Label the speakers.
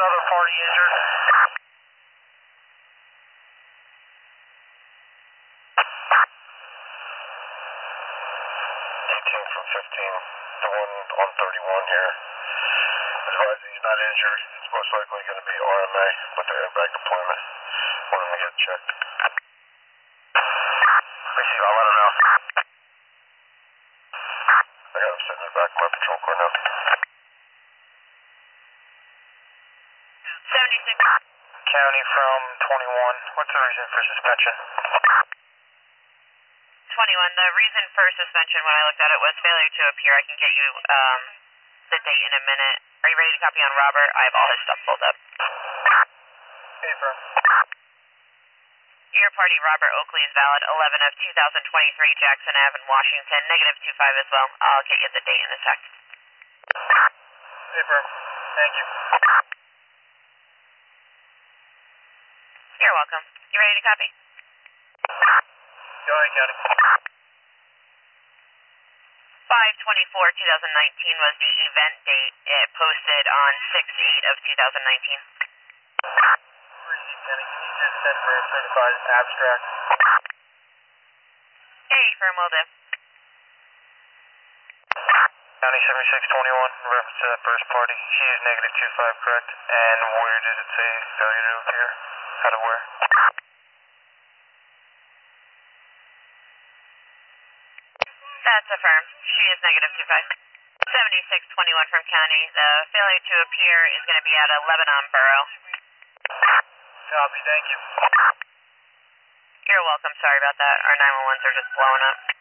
Speaker 1: Other party injured. 18 from 15. The one on 31 here. Advise he's not injured. It's most likely going to be RMA with the airbag deployment. Want him to get checked. Receive, I'll let him know. I got him sitting in the back of my patrol car now.
Speaker 2: 76.
Speaker 1: County from 21. What's the reason for suspension?
Speaker 2: 21. The reason for suspension when I looked at it was failure to appear. I can get you the date in a minute. Are you ready to copy on Robert? I have all his stuff pulled up.
Speaker 1: Paper.
Speaker 2: Your party, Robert Oakley, is valid 11 of 2023, Jackson Ave in Washington, -25 as well. I'll get you the date in a sec.
Speaker 1: Paper. Thank you.
Speaker 2: You're welcome. You ready to copy?
Speaker 1: Go ahead, County.
Speaker 2: 5/24/2019 was the event date. It posted on 6/8 of 2019.
Speaker 1: Receive, County. Can you just send for a certified abstract?
Speaker 2: Hey, firm will do.
Speaker 1: County 7621, in reference to that first party. He is -25, correct? And where did it say failure to appear? Out of where?
Speaker 2: That's affirmed. She is -25. 7621 from County. The failure to appear is going to be at 11 on Borough.
Speaker 1: Copy, thank you.
Speaker 2: You're welcome. Sorry about that. Our 911s are just blowing up.